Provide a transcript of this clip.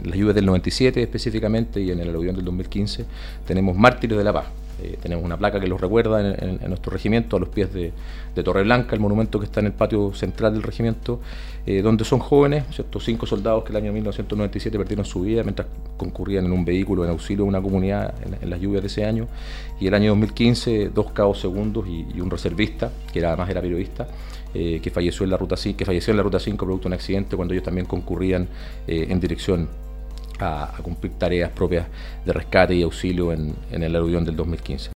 las lluvias del 97 específicamente y en el aluvión del 2015 tenemos Mártires de la Paz. Tenemos una placa que los recuerda en nuestro regimiento, a los pies de Torre Blanca, el monumento que está en el patio central del regimiento, donde son jóvenes, ¿cierto? 5 soldados que el año 1997 perdieron su vida mientras concurrían en un vehículo en auxilio de una comunidad en las lluvias de ese año, y el año 2015 2 cabos segundos y un reservista, que además era periodista, que falleció en la ruta 5 producto de un accidente cuando ellos también concurrían en dirección a cumplir tareas propias de rescate y auxilio en el aluvión del 2015.